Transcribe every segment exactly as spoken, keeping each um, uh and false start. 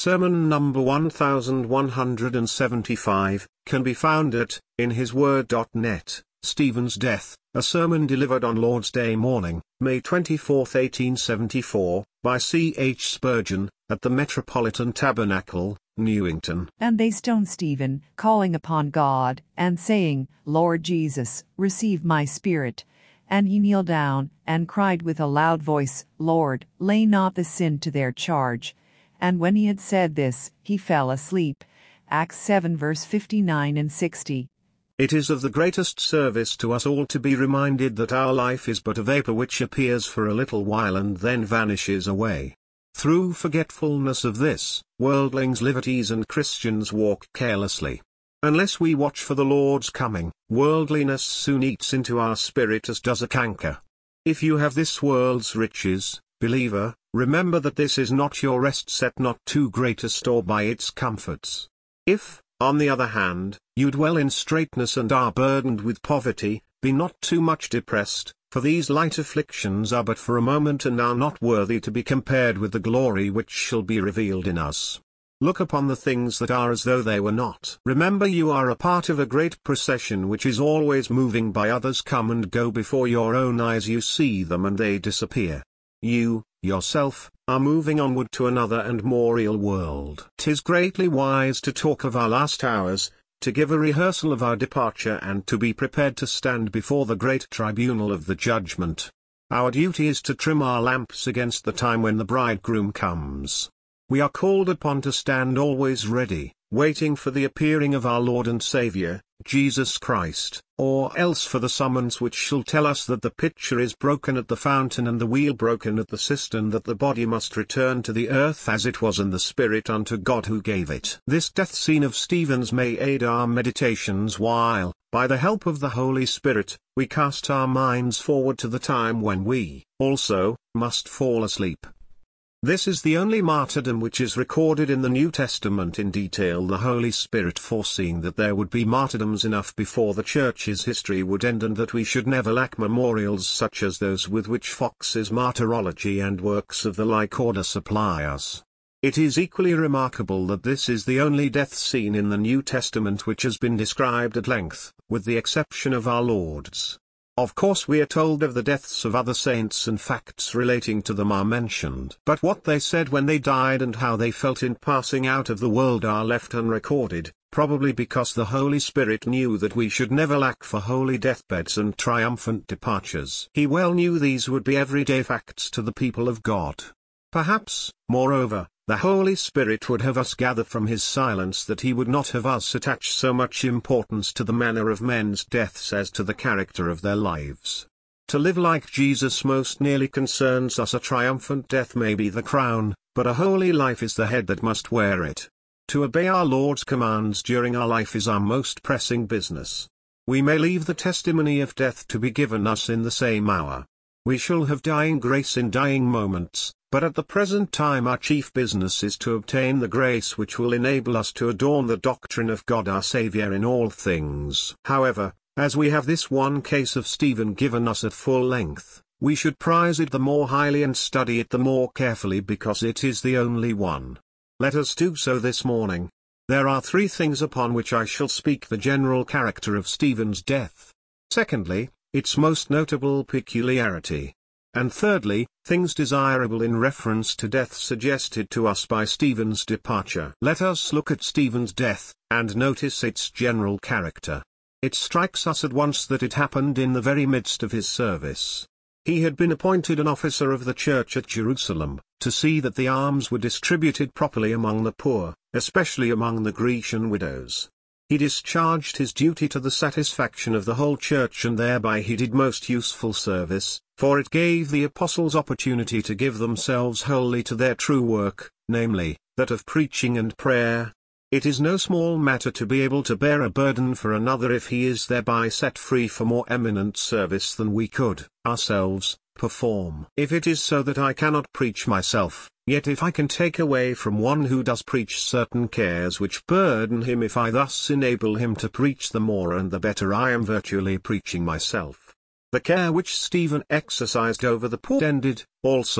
Sermon number one thousand one hundred seventy-five, can be found at in his word dot net, Stephen's Death, a sermon delivered on Lord's Day morning, May twenty-fourth eighteen seventy-four, by C H Spurgeon, at the Metropolitan Tabernacle, Newington. And they stoned Stephen, calling upon God, and saying, Lord Jesus, receive my spirit. And he kneeled down, and cried with a loud voice, Lord, lay not the sin to their charge. And when he had said this, he fell asleep. Acts seven verse fifty-nine and sixty. It is of the greatest service to us all to be reminded that our life is but a vapor which appears for a little while and then vanishes away. Through forgetfulness of this, worldlings live at ease and Christians walk carelessly. Unless we watch for the Lord's coming, worldliness soon eats into our spirit as does a canker. If you have this world's riches, believer, remember that this is not your rest, set not too great a store by its comforts. If, on the other hand, you dwell in straitness and are burdened with poverty, be not too much depressed, for these light afflictions are but for a moment and are not worthy to be compared with the glory which shall be revealed in us. Look upon the things that are as though they were not. Remember you are a part of a great procession which is always moving by. Others come and go before your own eyes, you see them and they disappear. You, yourself, are moving onward to another and more real world. 'Tis greatly wise to talk of our last hours, to give a rehearsal of our departure and to be prepared to stand before the great tribunal of the judgment. Our duty is to trim our lamps against the time when the bridegroom comes. We are called upon to stand always ready, waiting for the appearing of our Lord and Saviour, Jesus Christ, or else for the summons which shall tell us that the pitcher is broken at the fountain and the wheel broken at the cistern, that the body must return to the earth as it was, and the spirit unto God who gave it. This death scene of Stephen's may aid our meditations while, by the help of the Holy Spirit, we cast our minds forward to the time when we, also, must fall asleep. This is the only martyrdom which is recorded in the New Testament in detail, the Holy Spirit foreseeing that there would be martyrdoms enough before the Church's history would end, and that we should never lack memorials such as those with which Fox's Martyrology and works of the like order supply us. It is equally remarkable that this is the only death scene in the New Testament which has been described at length, with the exception of our Lord's. Of course we are told of the deaths of other saints, and facts relating to them are mentioned. But what they said when they died and how they felt in passing out of the world are left unrecorded, probably because the Holy Spirit knew that we should never lack for holy deathbeds and triumphant departures. He well knew these would be everyday facts to the people of God. Perhaps, moreover, the Holy Spirit would have us gather from his silence that he would not have us attach so much importance to the manner of men's deaths as to the character of their lives. To live like Jesus most nearly concerns us. A triumphant death may be the crown, but a holy life is the head that must wear it. To obey our Lord's commands during our life is our most pressing business. We may leave the testimony of death to be given us in the same hour. We shall have dying grace in dying moments, but at the present time our chief business is to obtain the grace which will enable us to adorn the doctrine of God our Saviour in all things. However, as we have this one case of Stephen given us at full length, we should prize it the more highly and study it the more carefully because it is the only one. Let us do so this morning. There are three things upon which I shall speak: the general character of Stephen's death. Secondly, its most notable peculiarity. And thirdly, things desirable in reference to death suggested to us by Stephen's departure. Let us look at Stephen's death, and notice its general character. It strikes us at once that it happened in the very midst of his service. He had been appointed an officer of the church at Jerusalem, to see that the alms were distributed properly among the poor, especially among the Grecian widows. He discharged his duty to the satisfaction of the whole church, and thereby he did most useful service, for it gave the apostles opportunity to give themselves wholly to their true work, namely, that of preaching and prayer. It is no small matter to be able to bear a burden for another if he is thereby set free for more eminent service than we could, ourselves, perform. If it is so that I cannot preach myself, yet if I can take away from one who does preach certain cares which burden him, if I thus enable him to preach the more and the better, I am virtually preaching myself. The care which Stephen exercised over the poor ended, also,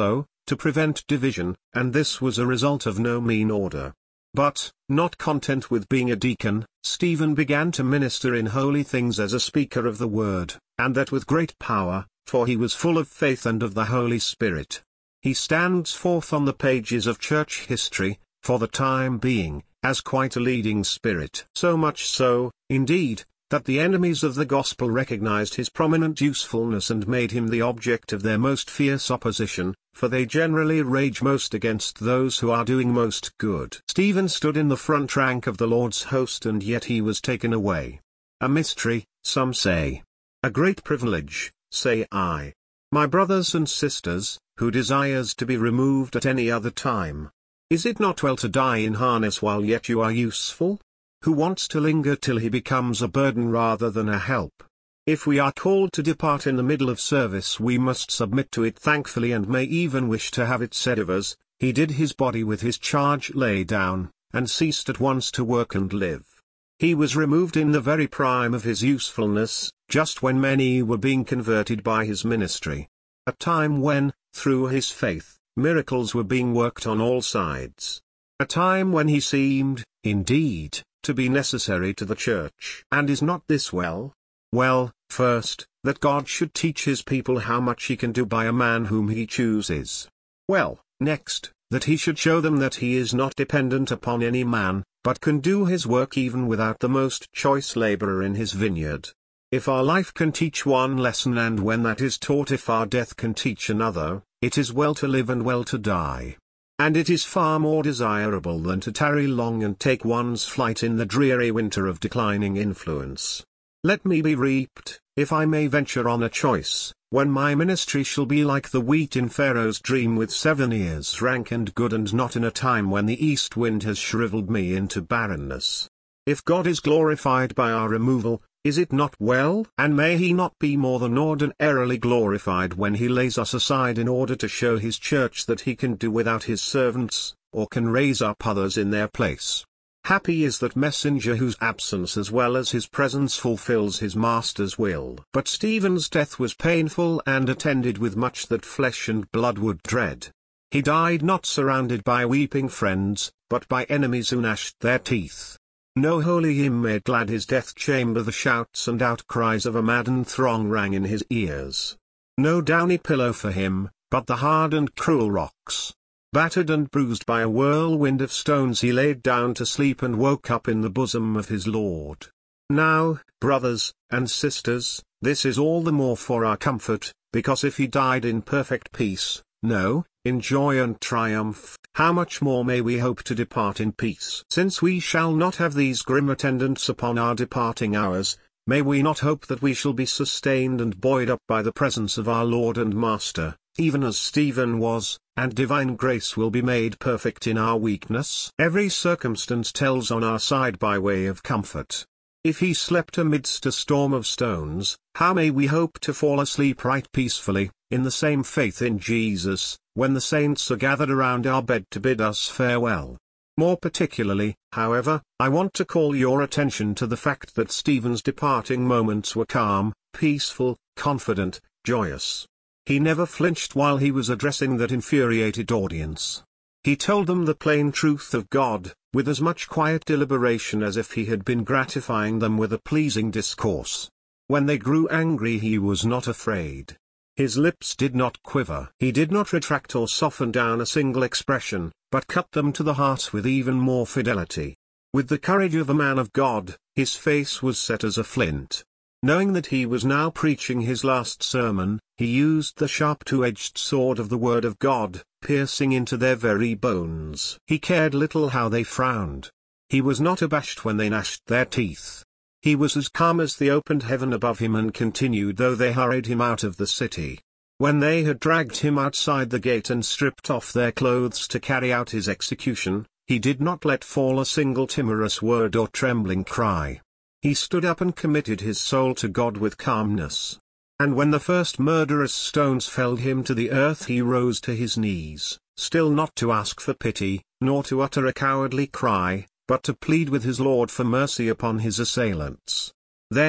to prevent division, and this was a result of no mean order. But, not content with being a deacon, Stephen began to minister in holy things as a speaker of the word, and that with great power, for he was full of faith and of the Holy Spirit. He stands forth on the pages of church history, for the time being, as quite a leading spirit. So much so, indeed, that the enemies of the gospel recognized his prominent usefulness and made him the object of their most fierce opposition, for they generally rage most against those who are doing most good. Stephen stood in the front rank of the Lord's host, and yet he was taken away. A mystery, some say. A great privilege, say I. My brothers and sisters, who desires to be removed at any other time? Is it not well to die in harness while yet you are useful? Who wants to linger till he becomes a burden rather than a help? If we are called to depart in the middle of service, we must submit to it thankfully, and may even wish to have it said of us, he did his body with his charge lay down, and ceased at once to work and live. He was removed in the very prime of his usefulness, just when many were being converted by his ministry. A time when, through his faith, miracles were being worked on all sides. A time when he seemed, indeed, to be necessary to the church. And is not this well? Well, first, that God should teach his people how much he can do by a man whom he chooses. Well, next, that he should show them that he is not dependent upon any man, but can do his work even without the most choice laborer in his vineyard. If our life can teach one lesson, and when that is taught, if our death can teach another, it is well to live and well to die. And it is far more desirable than to tarry long and take one's flight in the dreary winter of declining influence. Let me be reaped, if I may venture on a choice, when my ministry shall be like the wheat in Pharaoh's dream, with seven ears rank and good, and not in a time when the east wind has shriveled me into barrenness. If God is glorified by our removal, is it not well? And may he not be more than ordinarily glorified when he lays us aside in order to show his church that he can do without his servants, or can raise up others in their place? Happy is that messenger whose absence as well as his presence fulfills his master's will. But Stephen's death was painful and attended with much that flesh and blood would dread. He died not surrounded by weeping friends, but by enemies who gnashed their teeth. No holy hymn made glad his death chamber, the shouts and outcries of a maddened throng rang in his ears. No downy pillow for him, but the hard and cruel rocks. Battered and bruised by a whirlwind of stones, he laid down to sleep and woke up in the bosom of his Lord. Now, brothers and sisters, this is all the more for our comfort, because if he died in perfect peace, no, in joy and triumph, how much more may we hope to depart in peace? Since we shall not have these grim attendants upon our departing hours, may we not hope that we shall be sustained and buoyed up by the presence of our Lord and Master, even as Stephen was, and divine grace will be made perfect in our weakness? Every circumstance tells on our side by way of comfort. If he slept amidst a storm of stones, how may we hope to fall asleep right peacefully, in the same faith in Jesus, when the saints are gathered around our bed to bid us farewell? More particularly, however, I want to call your attention to the fact that Stephen's departing moments were calm, peaceful, confident, joyous. He never flinched while he was addressing that infuriated audience. He told them the plain truth of God, with as much quiet deliberation as if he had been gratifying them with a pleasing discourse. When they grew angry, he was not afraid. His lips did not quiver. He did not retract or soften down a single expression, but cut them to the heart with even more fidelity. With the courage of a man of God, his face was set as a flint. Knowing that he was now preaching his last sermon, he used the sharp two-edged sword of the Word of God, piercing into their very bones. He cared little how they frowned. He was not abashed when they gnashed their teeth. He was as calm as the opened heaven above him, and continued though they hurried him out of the city. When they had dragged him outside the gate and stripped off their clothes to carry out his execution, he did not let fall a single timorous word or trembling cry. He stood up and committed his soul to God with calmness. And when the first murderous stones felled him to the earth, he rose to his knees, still not to ask for pity, nor to utter a cowardly cry, but to plead with his Lord for mercy upon his assailants. Then,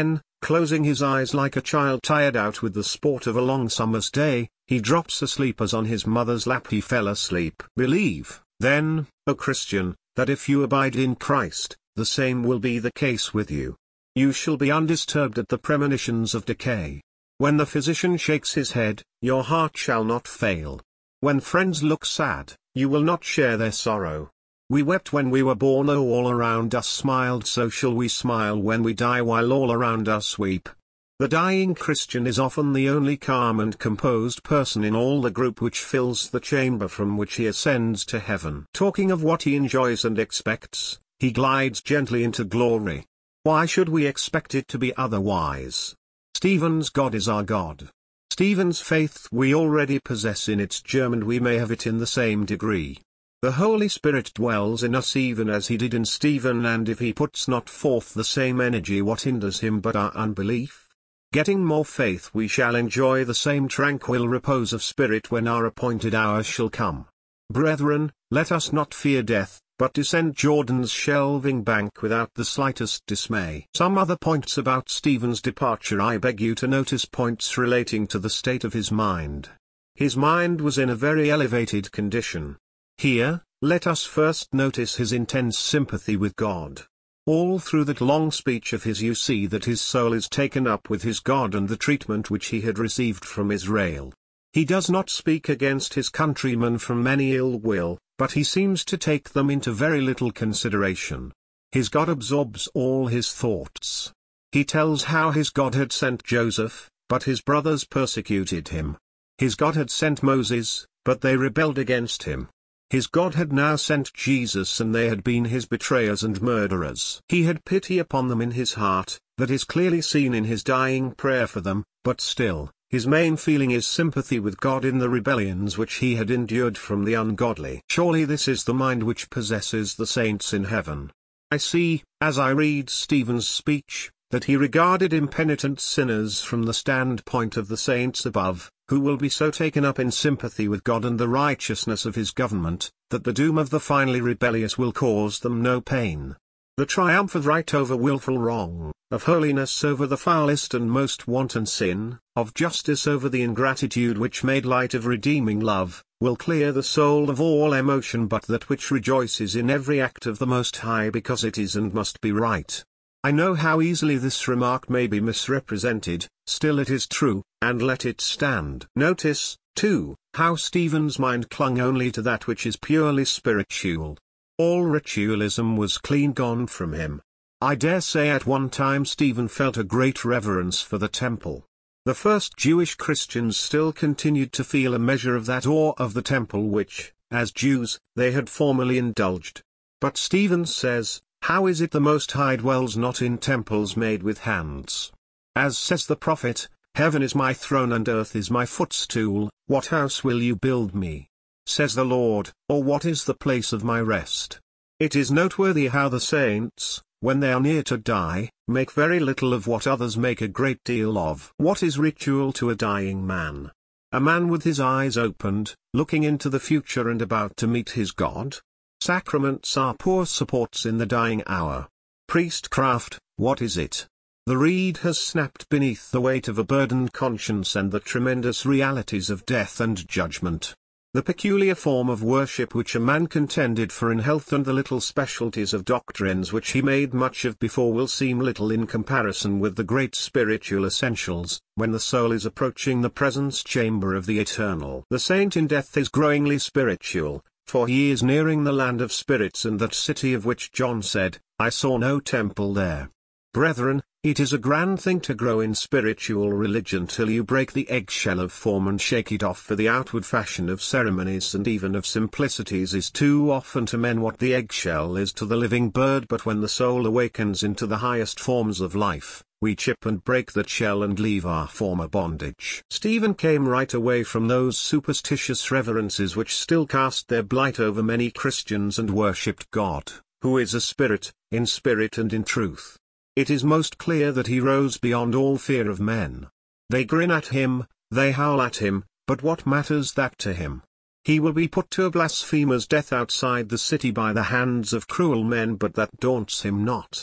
Closing his eyes like a child tired out with the sport of a long summer's day, he drops asleep as on his mother's lap he fell asleep. Believe, then, O Christian, that if you abide in Christ, the same will be the case with you. You shall be undisturbed at the premonitions of decay. When the physician shakes his head, your heart shall not fail. When friends look sad, you will not share their sorrow. We wept when we were born, though all around us smiled, so shall we smile when we die while all around us weep. The dying Christian is often the only calm and composed person in all the group which fills the chamber from which he ascends to heaven. Talking of what he enjoys and expects, he glides gently into glory. Why should we expect it to be otherwise? Stephen's God is our God. Stephen's faith we already possess in its germ, and we may have it in the same degree. The Holy Spirit dwells in us even as he did in Stephen, and if he puts not forth the same energy, what hinders him but our unbelief? Getting more faith, we shall enjoy the same tranquil repose of spirit when our appointed hour shall come. Brethren, let us not fear death, but descend Jordan's shelving bank without the slightest dismay. Some other points about Stephen's departure. I beg you to notice points relating to the state of his mind. His mind was in a very elevated condition. Here, let us first notice his intense sympathy with God. All through that long speech of his you see that his soul is taken up with his God and the treatment which he had received from Israel. He does not speak against his countrymen from any ill will, but he seems to take them into very little consideration. His God absorbs all his thoughts. He tells how his God had sent Joseph, but his brothers persecuted him. His God had sent Moses, but they rebelled against him. His God had now sent Jesus, and they had been his betrayers and murderers. He had pity upon them in his heart, that is clearly seen in his dying prayer for them, but still, his main feeling is sympathy with God in the rebellions which he had endured from the ungodly. Surely this is the mind which possesses the saints in heaven. I see, as I read Stephen's speech, that he regarded impenitent sinners from the standpoint of the saints above, who will be so taken up in sympathy with God and the righteousness of his government, that the doom of the finally rebellious will cause them no pain. The triumph of right over wilful wrong, of holiness over the foulest and most wanton sin, of justice over the ingratitude which made light of redeeming love, will clear the soul of all emotion but that which rejoices in every act of the Most High because it is and must be right. I know how easily this remark may be misrepresented, still it is true, and let it stand. Notice, too, how Stephen's mind clung only to that which is purely spiritual. All ritualism was clean gone from him. I dare say at one time Stephen felt a great reverence for the temple. The first Jewish Christians still continued to feel a measure of that awe of the temple which, as Jews, they had formerly indulged. But Stephen says, "How is it the Most High dwells not in temples made with hands? As says the prophet, Heaven is my throne and earth is my footstool, what house will you build me? Says the Lord, or what is the place of my rest?" It is noteworthy how the saints, when they are near to die, make very little of what others make a great deal of. What is ritual to a dying man? A man with his eyes opened, looking into the future and about to meet his God? Sacraments are poor supports in the dying hour. Priestcraft, what is it? The reed has snapped beneath the weight of a burdened conscience and the tremendous realities of death and judgment. The peculiar form of worship which a man contended for in health and the little specialties of doctrines which he made much of before will seem little in comparison with the great spiritual essentials, when the soul is approaching the presence chamber of the Eternal. The saint in death is growingly spiritual, for he is nearing the land of spirits and that city of which John said, "I saw no temple there." Brethren, it is a grand thing to grow in spiritual religion till you break the eggshell of form and shake it off, for the outward fashion of ceremonies and even of simplicities is too often to men what the eggshell is to the living bird. But when the soul awakens into the highest forms of life, we chip and break that shell and leave our former bondage. Stephen came right away from those superstitious reverences which still cast their blight over many Christians and worshipped God, who is a spirit, in spirit and in truth. It is most clear that he rose beyond all fear of men. They grin at him, they howl at him, but what matters that to him? He will be put to a blasphemer's death outside the city by the hands of cruel men, but that daunts him not.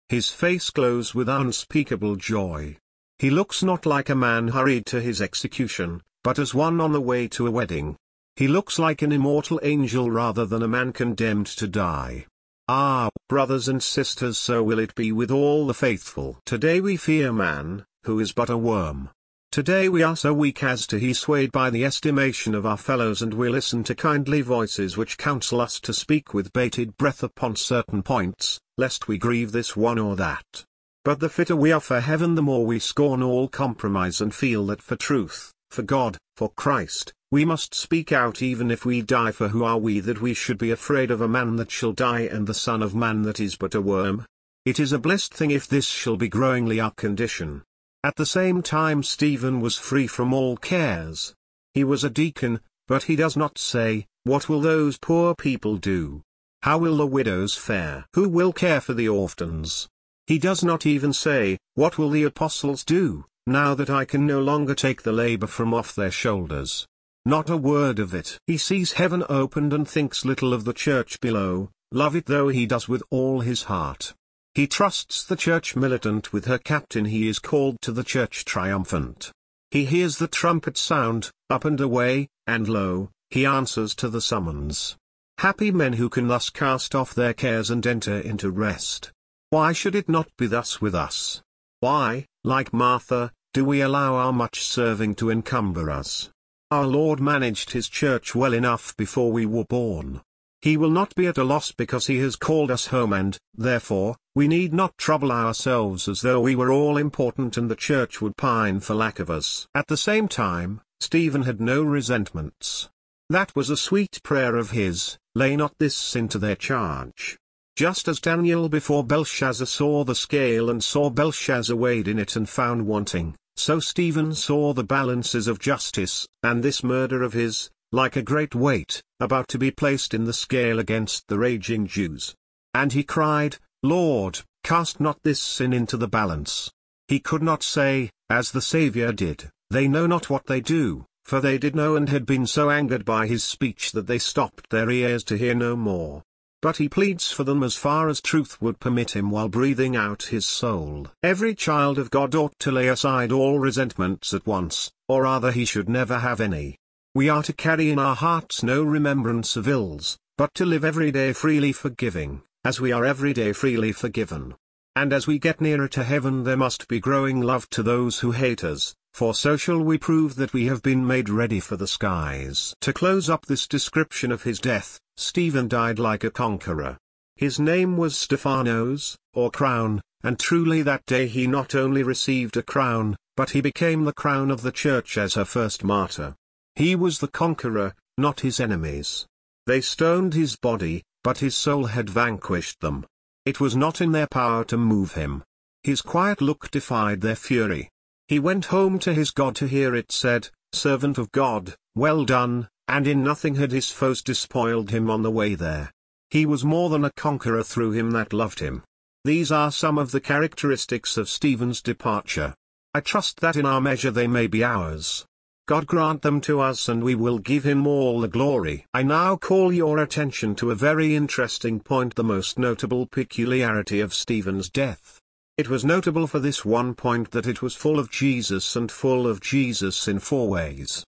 His face glows with unspeakable joy. He looks not like a man hurried to his execution, but as one on the way to a wedding. He looks like an immortal angel rather than a man condemned to die. Ah, brothers and sisters, so will it be with all the faithful. Today we fear man, who is but a worm. Today we are so weak as to be swayed by the estimation of our fellows, and we listen to kindly voices which counsel us to speak with bated breath upon certain points, lest we grieve this one or that. But the fitter we are for heaven, the more we scorn all compromise and feel that for truth, for God, for Christ, we must speak out even if we die. For who are we that we should be afraid of a man that shall die, and the Son of Man that is but a worm? It is a blessed thing if this shall be growingly our condition. At the same time Stephen was free from all cares. He was a deacon, but he does not say, "What will those poor people do? How will the widows fare? Who will care for the orphans?" He does not even say, "What will the apostles do, now that I can no longer take the labor from off their shoulders?" Not a word of it. He sees heaven opened and thinks little of the church below, love it though he does with all his heart. He trusts the church militant with her captain. He is called to the church triumphant. He hears the trumpet sound, up and away, and lo, he answers to the summons. Happy men who can thus cast off their cares and enter into rest. Why should it not be thus with us? Why, like Martha, do we allow our much serving to encumber us? Our Lord managed his church well enough before we were born. He will not be at a loss because he has called us home, and, therefore, we need not trouble ourselves as though we were all important and the church would pine for lack of us. At the same time, Stephen had no resentments. That was a sweet prayer of his, "Lay not this sin to their charge." Just as Daniel before Belshazzar saw the scale and saw Belshazzar weighed in it and found wanting, so Stephen saw the balances of justice, and this murder of his, like a great weight, about to be placed in the scale against the raging Jews. And he cried, "Lord, cast not this sin into the balance." He could not say, as the Saviour did, "They know not what they do," for they did know and had been so angered by his speech that they stopped their ears to hear no more. But he pleads for them as far as truth would permit him while breathing out his soul. Every child of God ought to lay aside all resentments at once, or rather he should never have any. We are to carry in our hearts no remembrance of ills, but to live every day freely forgiving, as we are every day freely forgiven. And as we get nearer to heaven there must be growing love to those who hate us, for so shall we prove that we have been made ready for the skies. To close up this description of his death, Stephen died like a conqueror. His name was Stephanos, or crown, and truly that day he not only received a crown, but he became the crown of the church as her first martyr. He was the conqueror, not his enemies. They stoned his body, but his soul had vanquished them. It was not in their power to move him. His quiet look defied their fury. He went home to his God to hear it said, "Servant of God, well done," and in nothing had his foes despoiled him on the way there. He was more than a conqueror through him that loved him. These are some of the characteristics of Stephen's departure. I trust that in our measure they may be ours. God grant them to us, and we will give him all the glory. I now call your attention to a very interesting point, the most notable peculiarity of Stephen's death. It was notable for this one point that it was full of Jesus, and full of Jesus in four ways.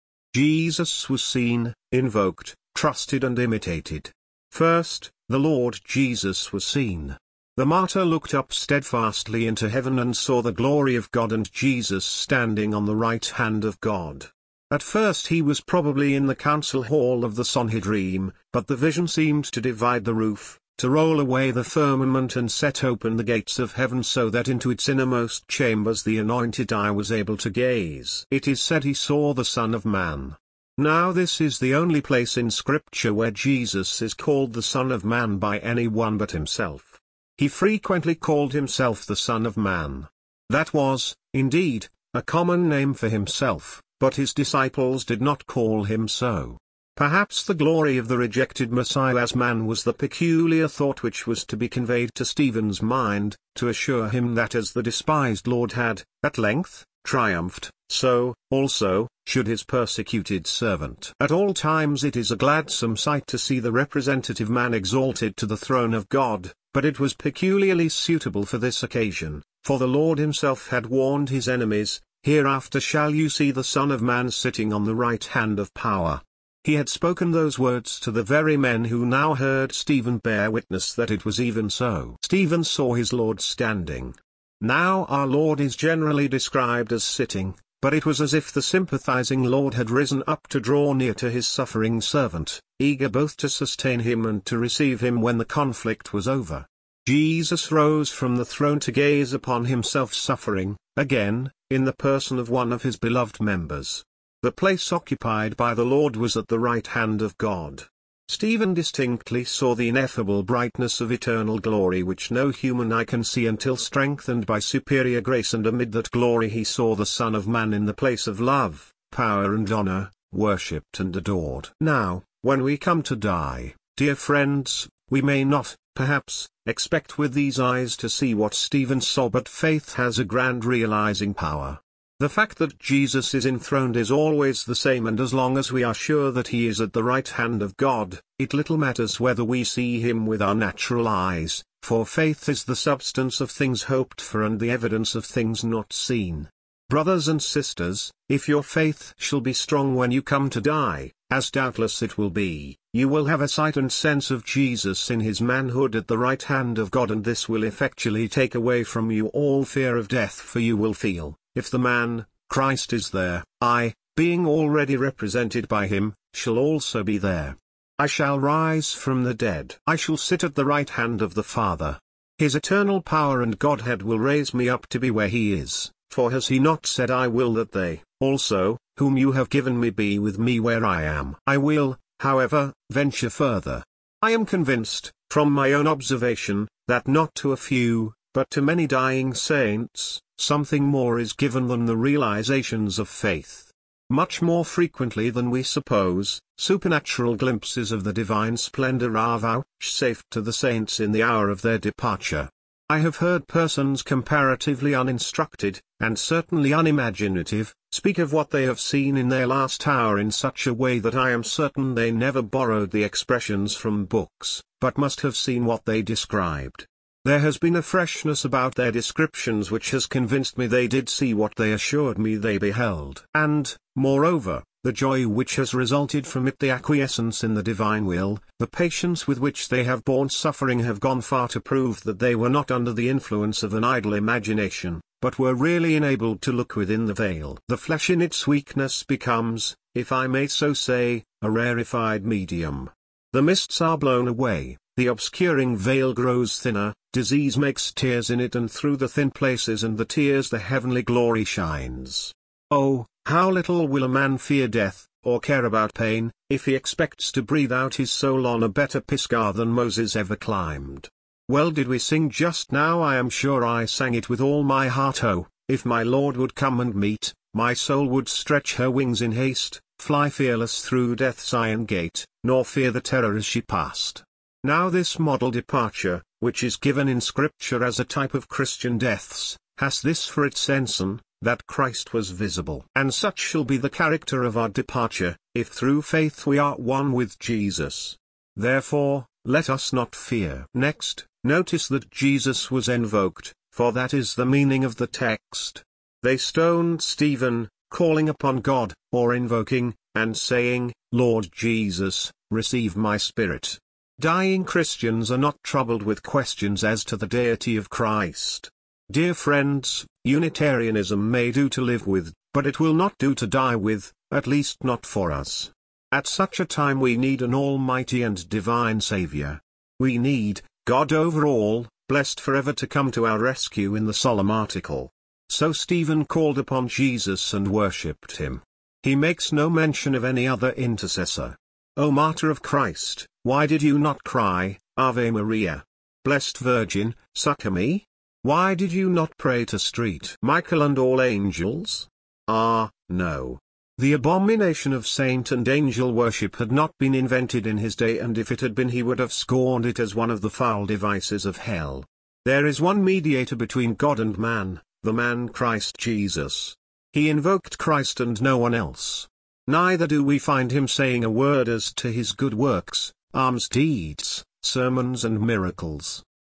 Jesus was seen, invoked, trusted and imitated. First, the Lord Jesus was seen. The martyr looked up steadfastly into heaven and saw the glory of God and Jesus standing on the right hand of God. At first he was probably in the council hall of the Sanhedrim, but the vision seemed to divide the roof, to roll away the firmament and set open the gates of heaven so that into its innermost chambers the anointed eye was able to gaze. It is said he saw the Son of Man. Now this is the only place in Scripture where Jesus is called the Son of Man by anyone but himself. He frequently called himself the Son of Man. That was, indeed, a common name for himself, but his disciples did not call him so. Perhaps the glory of the rejected Messiah as man was the peculiar thought which was to be conveyed to Stephen's mind, to assure him that as the despised Lord had, at length, triumphed, so, also, should his persecuted servant. At all times it is a gladsome sight to see the representative man exalted to the throne of God, but but it was peculiarly suitable for this occasion, for the Lord himself had warned his enemies, "Hereafter shall you see the Son of Man sitting on the right hand of power." He had spoken those words to the very men who now heard Stephen bear witness that it was even so. Stephen saw his Lord standing. Now our Lord is generally described as sitting, but it was as if the sympathizing Lord had risen up to draw near to his suffering servant, eager both to sustain him and to receive him when the conflict was over. Jesus rose from the throne to gaze upon himself suffering, again, in the person of one of his beloved members. The place occupied by the Lord was at the right hand of God. Stephen distinctly saw the ineffable brightness of eternal glory which no human eye can see until strengthened by superior grace, and amid that glory he saw the Son of Man in the place of love, power and honor, worshipped and adored. Now, when we come to die, dear friends, we may not, perhaps, expect with these eyes to see what Stephen saw, but faith has a grand realizing power. The fact that Jesus is enthroned is always the same, and as long as we are sure that he is at the right hand of God, it little matters whether we see him with our natural eyes, for faith is the substance of things hoped for and the evidence of things not seen. Brothers and sisters, if your faith shall be strong when you come to die, as doubtless it will be, you will have a sight and sense of Jesus in his manhood at the right hand of God, and this will effectually take away from you all fear of death, for you will feel, if the man, Christ, is there, I, being already represented by him, shall also be there. I shall rise from the dead. I shall sit at the right hand of the Father. His eternal power and Godhead will raise me up to be where he is, for has he not said, I will that they, also, whom you have given me be with me where I am. I will, however, venture further. I am convinced, from my own observation, that not to a few, but to many dying saints, something more is given than the realizations of faith. Much more frequently than we suppose, supernatural glimpses of the divine splendor are vouchsafed to the saints in the hour of their departure. I have heard persons comparatively uninstructed, and certainly unimaginative, speak of what they have seen in their last hour in such a way that I am certain they never borrowed the expressions from books, but must have seen what they described. There has been a freshness about their descriptions which has convinced me they did see what they assured me they beheld. And, moreover, the joy which has resulted from it, the acquiescence in the divine will, the patience with which they have borne suffering, have gone far to prove that they were not under the influence of an idle imagination, but were really enabled to look within the veil. The flesh in its weakness becomes, if I may so say, a rarefied medium. The mists are blown away, the obscuring veil grows thinner, disease makes tears in it, and through the thin places and the tears the heavenly glory shines. Oh, how little will a man fear death, or care about pain, if he expects to breathe out his soul on a better Pisgah than Moses ever climbed. Well did we sing just now, I am sure I sang it with all my heart. Oh, if my Lord would come and meet, my soul would stretch her wings in haste, fly fearless through death's iron gate, nor fear the terror as she passed. Now this model departure, which is given in Scripture as a type of Christian deaths, has this for its ensign, that Christ was visible. And such shall be the character of our departure, if through faith we are one with Jesus. Therefore, let us not fear. Next, notice that Jesus was invoked, for that is the meaning of the text. They stoned Stephen, calling upon God, or invoking, and saying, Lord Jesus, receive my spirit. Dying Christians are not troubled with questions as to the deity of Christ. Dear friends, Unitarianism may do to live with, but it will not do to die with, at least not for us. At such a time we need an almighty and divine Savior. We need God over all, blessed forever, to come to our rescue in the solemn article. So Stephen called upon Jesus and worshipped him. He makes no mention of any other intercessor. O Martyr of Christ, why did you not cry, Ave Maria? Blessed Virgin, succor me? Why did you not pray to St. Michael and all angels? Ah, no. The abomination of saint and angel worship had not been invented in his day, and if it had been he would have scorned it as one of the foul devices of hell. There is one mediator between God and man, the man Christ Jesus. He invoked Christ and no one else. Neither do we find him saying a word as to his good works, alms deeds, sermons and miracles.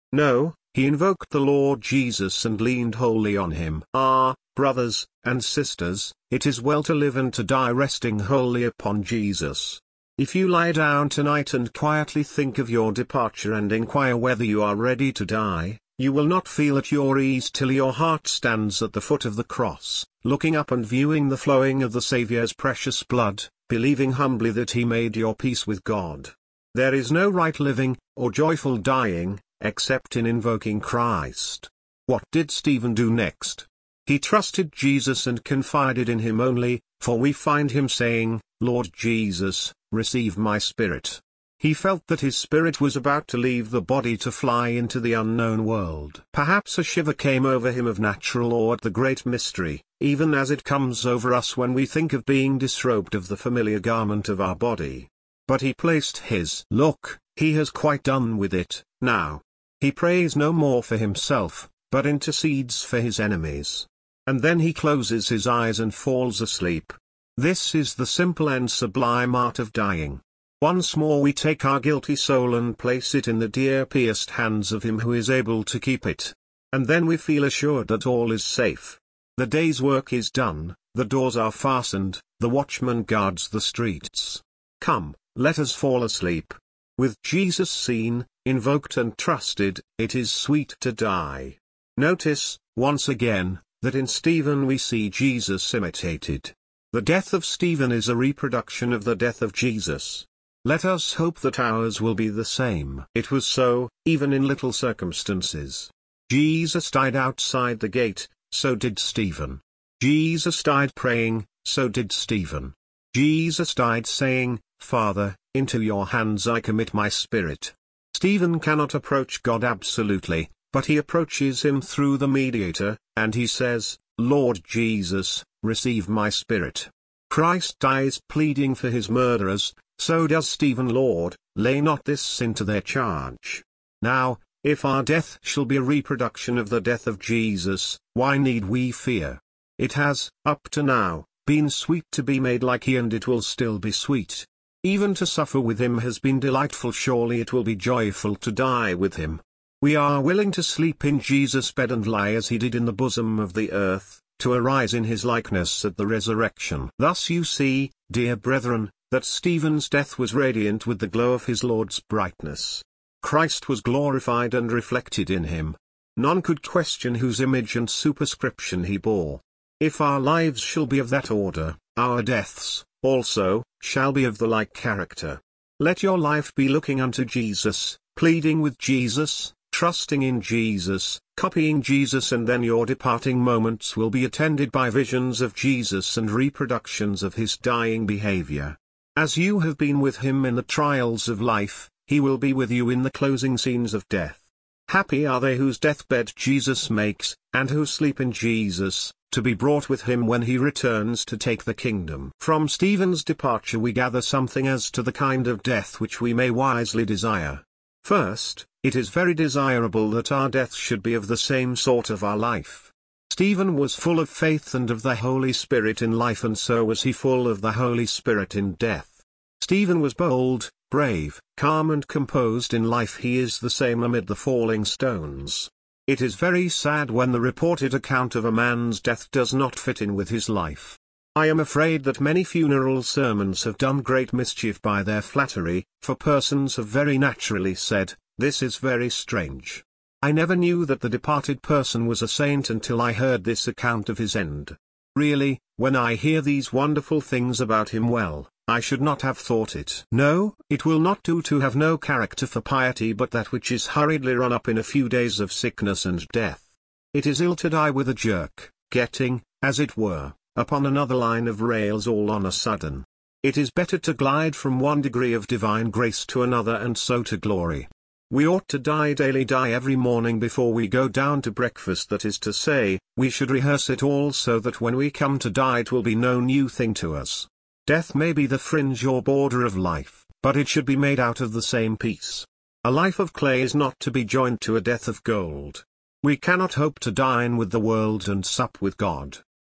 No, he invoked the Lord Jesus and leaned wholly on him. Ah, brothers and sisters, it is well to live and to die resting wholly upon Jesus. If you lie down tonight and quietly think of your departure and inquire whether you are ready to die, you will not feel at your ease till your heart stands at the foot of the cross, looking up and viewing the flowing of the Saviour's precious blood, believing humbly that he made your peace with God. There is no right living, or joyful dying, except in invoking Christ. What did Stephen do next? He trusted Jesus and confided in him only, for we find him saying, "Lord Jesus, receive my spirit." He felt that his spirit was about to leave the body to fly into the unknown world. Perhaps a shiver came over him of natural awe at the great mystery, even as it comes over us when we think of being disrobed of the familiar garment of our body. But he placed his look, he has quite done with it, now. He prays no more for himself, but intercedes for his enemies. And then he closes his eyes and falls asleep. This is the simple and sublime art of dying. Once more we take our guilty soul and place it in the dear pierced hands of him who is able to keep it. And then we feel assured that all is safe. The day's work is done, the doors are fastened, the watchman guards the streets. Come, let us fall asleep. With Jesus seen, invoked and trusted, it is sweet to die. Notice, once again, that in Stephen we see Jesus imitated. The death of Stephen is a reproduction of the death of Jesus. Let us hope that ours will be the same. It was so, even in little circumstances. Jesus died outside the gate, so did Stephen. Jesus died praying, so did Stephen. Jesus died saying, "Father, into your hands I commit my spirit." Stephen cannot approach God absolutely, but he approaches him through the mediator, and he says, "Lord Jesus, receive my spirit." Christ dies pleading for his murderers, so does Stephen. "Lord, lay not this sin to their charge." Now, if our death shall be a reproduction of the death of Jesus, why need we fear? It has, up to now, been sweet to be made like he, and it will still be sweet. Even to suffer with him has been delightful, surely it will be joyful to die with him. We are willing to sleep in Jesus' bed and lie as he did in the bosom of the earth, to arise in his likeness at the resurrection. Thus you see, dear brethren, that Stephen's death was radiant with the glow of his Lord's brightness. Christ was glorified and reflected in him. None could question whose image and superscription he bore. If our lives shall be of that order, our deaths, also, shall be of the like character. Let your life be looking unto Jesus, pleading with Jesus, trusting in Jesus, copying Jesus, and then your departing moments will be attended by visions of Jesus and reproductions of his dying behavior. As you have been with him in the trials of life, he will be with you in the closing scenes of death. Happy are they whose deathbed Jesus makes, and who sleep in Jesus, to be brought with him when he returns to take the kingdom. From Stephen's departure we gather something as to the kind of death which we may wisely desire. First, it is very desirable that our death should be of the same sort of our life. Stephen was full of faith and of the Holy Spirit in life, and so was he full of the Holy Spirit in death. Stephen was bold, brave, calm and composed in life. He is the same amid the falling stones. It is very sad when the reported account of a man's death does not fit in with his life. I am afraid that many funeral sermons have done great mischief by their flattery, for persons have very naturally said, "This is very strange. I never knew that the departed person was a saint until I heard this account of his end. Really, when I hear these wonderful things about him, well, I should not have thought it." No, it will not do to have no character for piety but that which is hurriedly run up in a few days of sickness and death. It is ill to die with a jerk, getting, as it were, upon another line of rails all on a sudden. It is better to glide from one degree of divine grace to another, and so to glory. We ought to die daily, die every morning before we go down to breakfast. That is to say, we should rehearse it all so that when we come to die it will be no new thing to us. Death may be the fringe or border of life, but it should be made out of the same piece. A life of clay is not to be joined to a death of gold. We cannot hope to dine with the world and sup with God.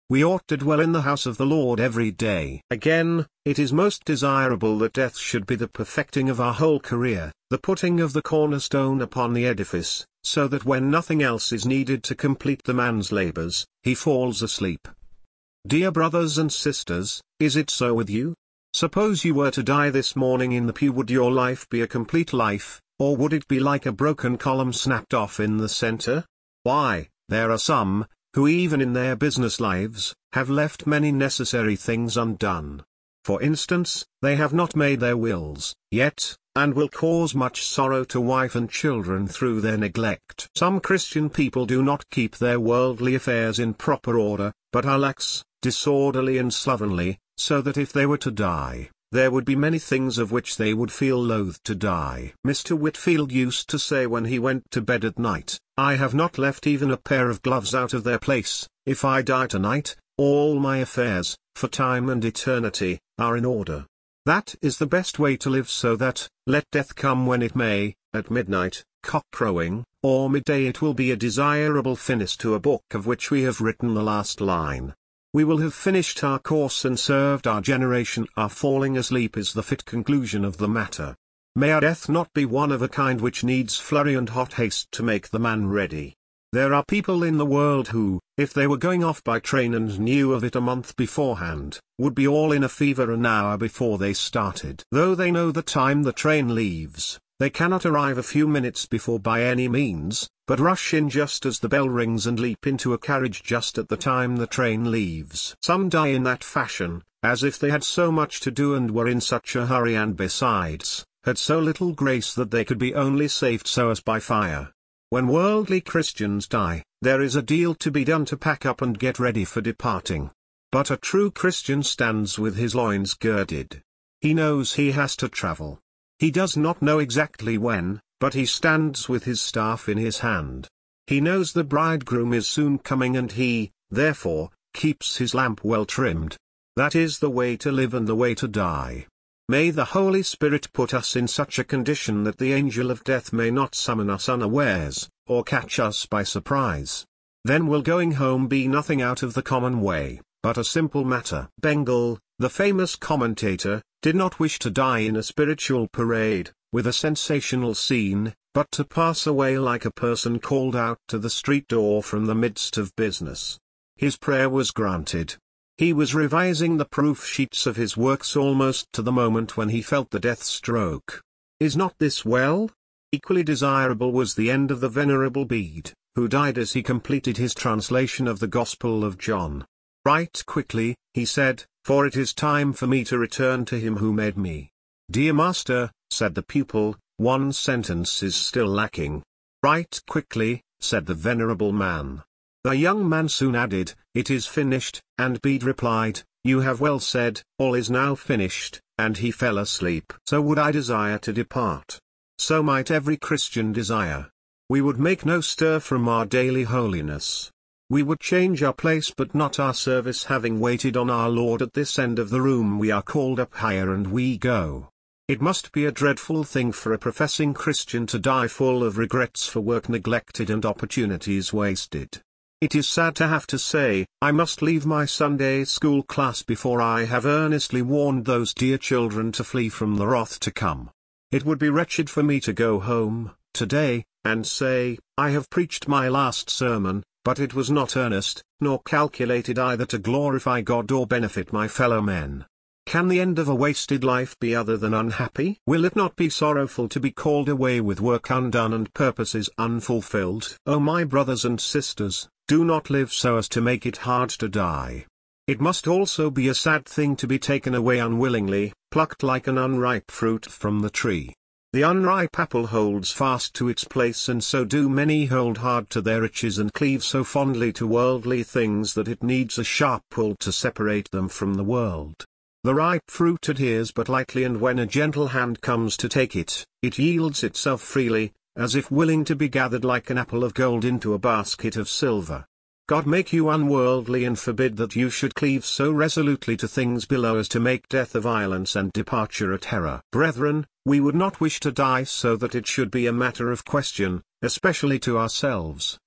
We ought to dwell in the house of the Lord every day. Again, it is most desirable that death should be the perfecting of our whole career, the putting of the cornerstone upon the edifice, so that when nothing else is needed to complete the man's labors, he falls asleep. Dear brothers and sisters, is it so with you? Suppose you were to die this morning in the pew, would your life be a complete life, or would it be like a broken column snapped off in the center? Why, there are some, who even in their business lives, have left many necessary things undone. For instance, they have not made their wills, yet, and will cause much sorrow to wife and children through their neglect. Some Christian people do not keep their worldly affairs in proper order, but are lax, disorderly and slovenly, so that if they were to die, there would be many things of which they would feel loath to die. Mister Whitfield used to say when he went to bed at night, "I have not left even a pair of gloves out of their place. If I die tonight, all my affairs, for time and eternity, are in order." That is the best way to live, so that, let death come when it may, at midnight, cock crowing, or midday, it will be a desirable finish to a book of which we have written the last line. We will have finished our course and served our generation. Our falling asleep is the fit conclusion of the matter. May our death not be one of a kind which needs flurry and hot haste to make the man ready. There are people in the world who, if they were going off by train and knew of it a month beforehand, would be all in a fever an hour before they started. Though they know the time the train leaves, they cannot arrive a few minutes before by any means, but rush in just as the bell rings and leap into a carriage just at the time the train leaves. Some die in that fashion, as if they had so much to do and were in such a hurry, and besides, had so little grace that they could be only saved so as by fire. When worldly Christians die, there is a deal to be done to pack up and get ready for departing. But a true Christian stands with his loins girded. He knows he has to travel. He does not know exactly when, but he stands with his staff in his hand. He knows the bridegroom is soon coming, and he, therefore, keeps his lamp well trimmed. That is the way to live and the way to die. May the Holy Spirit put us in such a condition that the angel of death may not summon us unawares, or catch us by surprise. Then will going home be nothing out of the common way, but a simple matter. Bengel, the famous commentator, did not wish to die in a spiritual parade, with a sensational scene, but to pass away like a person called out to the street door from the midst of business. His prayer was granted. He was revising the proof sheets of his works almost to the moment when he felt the death stroke. Is not this well? Equally desirable was the end of the Venerable Bede, who died as he completed his translation of the Gospel of John. "Write quickly," he said, "for it is time for me to return to him who made me." "Dear master," said the pupil, "one sentence is still lacking." "Write quickly," said the venerable man. The young man soon added, "It is finished," and Bede replied, "You have well said, all is now finished," and he fell asleep. So would I desire to depart. So might every Christian desire. We would make no stir from our daily holiness. We would change our place but not our service, having waited on our Lord at this end of the room we are called up higher and we go. It must be a dreadful thing for a professing Christian to die full of regrets for work neglected and opportunities wasted. It is sad to have to say, I must leave my Sunday school class before I have earnestly warned those dear children to flee from the wrath to come. It would be wretched for me to go home, today, and say, I have preached my last sermon, but it was not earnest, nor calculated either to glorify God or benefit my fellow men. Can the end of a wasted life be other than unhappy? Will it not be sorrowful to be called away with work undone and purposes unfulfilled? Oh, my brothers and sisters, do not live so as to make it hard to die. It must also be a sad thing to be taken away unwillingly, plucked like an unripe fruit from the tree. The unripe apple holds fast to its place, and so do many hold hard to their riches and cleave so fondly to worldly things that it needs a sharp pull to separate them from the world. The ripe fruit adheres but lightly, and when a gentle hand comes to take it, it yields itself freely, as if willing to be gathered like an apple of gold into a basket of silver. God make you unworldly, and forbid that you should cleave so resolutely to things below as to make death a violence and departure a terror. Brethren, we would not wish to die so that it should be a matter of question, especially to ourselves,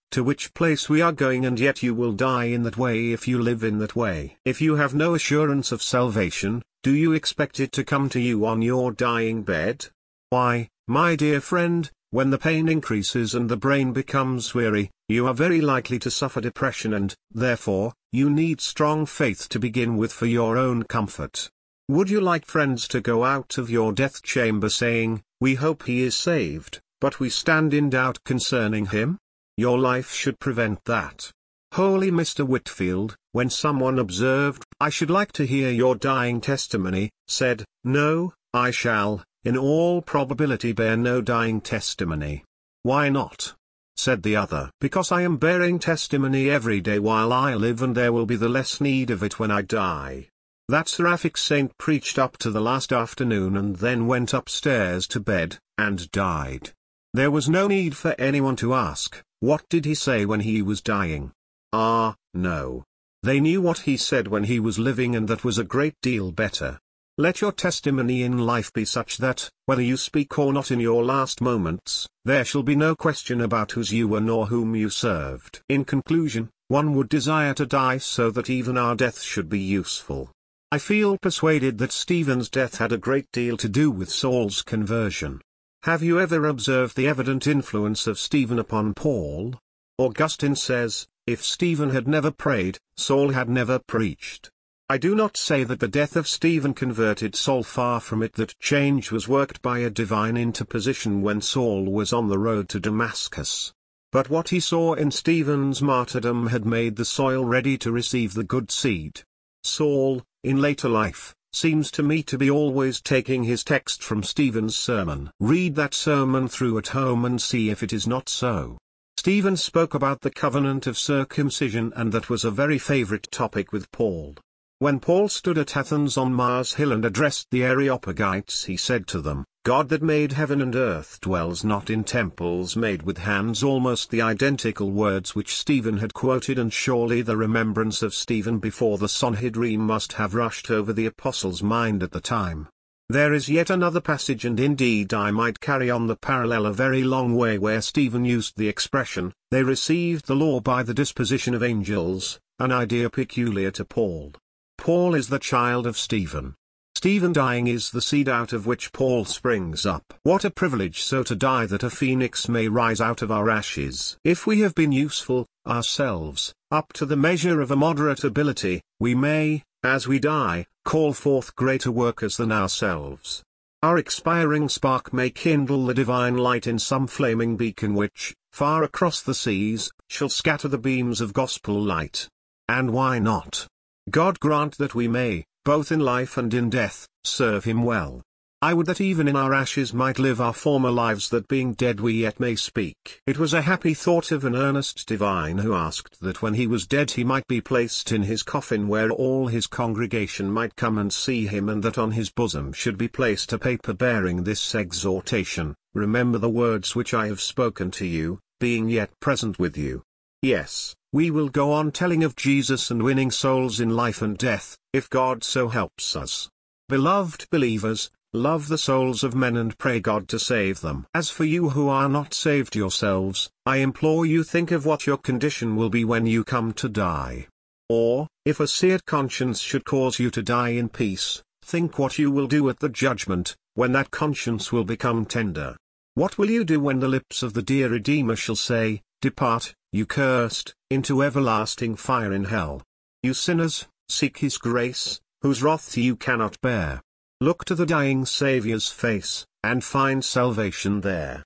to which place we are going, and yet you will die in that way if you live in that way. If you have no assurance of salvation, do you expect it to come to you on your dying bed? Why, my dear friend, when the pain increases and the brain becomes weary, you are very likely to suffer depression, and, therefore, you need strong faith to begin with for your own comfort. Would you like friends to go out of your death chamber saying, "We hope he is saved, but we stand in doubt concerning him"? Your life should prevent that. Holy Mister Whitfield, when someone observed, "I should like to hear your dying testimony," said, "No, I shall, in all probability, bear no dying testimony." "Why not?" said the other. "Because I am bearing testimony every day while I live, and there will be the less need of it when I die." That seraphic saint preached up to the last afternoon and then went upstairs to bed, and died. There was no need for anyone to ask, "What did he say when he was dying?" Ah, no. They knew what he said when he was living, and that was a great deal better. Let your testimony in life be such that, whether you speak or not in your last moments, there shall be no question about whose you were nor whom you served. In conclusion, one would desire to die so that even our death should be useful. I feel persuaded that Stephen's death had a great deal to do with Saul's conversion. Have you ever observed the evident influence of Stephen upon Paul? Augustine says, if Stephen had never prayed, Saul had never preached. I do not say that the death of Stephen converted Saul, far from it. That change was worked by a divine interposition when Saul was on the road to Damascus. But what he saw in Stephen's martyrdom had made the soil ready to receive the good seed. Saul, in later life, seems to me to be always taking his text from Stephen's sermon. Read that sermon through at home and see if it is not so. Stephen spoke about the covenant of circumcision, and that was a very favorite topic with Paul. When Paul stood at Athens on Mars Hill and addressed the Areopagites, he said to them, "God that made heaven and earth dwells not in temples made with hands." Almost the identical words which Stephen had quoted, and surely the remembrance of Stephen before the Sanhedrin must have rushed over the apostle's mind at the time. There is yet another passage, and indeed I might carry on the parallel a very long way, where Stephen used the expression, "They received the law by the disposition of angels," an idea peculiar to Paul. Paul is the child of Stephen. Stephen dying is the seed out of which Paul springs up. What a privilege so to die that a phoenix may rise out of our ashes. If we have been useful, ourselves, up to the measure of a moderate ability, we may, as we die, call forth greater workers than ourselves. Our expiring spark may kindle the divine light in some flaming beacon which, far across the seas, shall scatter the beams of gospel light. And why not? God grant that we may, both in life and in death, serve him well. I would that even in our ashes might live our former lives, that being dead we yet may speak. It was a happy thought of an earnest divine who asked that when he was dead he might be placed in his coffin where all his congregation might come and see him, and that on his bosom should be placed a paper bearing this exhortation, "Remember the words which I have spoken to you, being yet present with you." Yes, we will go on telling of Jesus and winning souls in life and death, if God so helps us. Beloved believers, love the souls of men and pray God to save them. As for you who are not saved yourselves, I implore you, think of what your condition will be when you come to die. Or, if a seared conscience should cause you to die in peace, think what you will do at the judgment, when that conscience will become tender. What will you do when the lips of the dear Redeemer shall say, "Depart, you cursed, into everlasting fire in hell"? You sinners, seek his grace, whose wrath you cannot bear. Look to the dying Saviour's face, and find salvation there.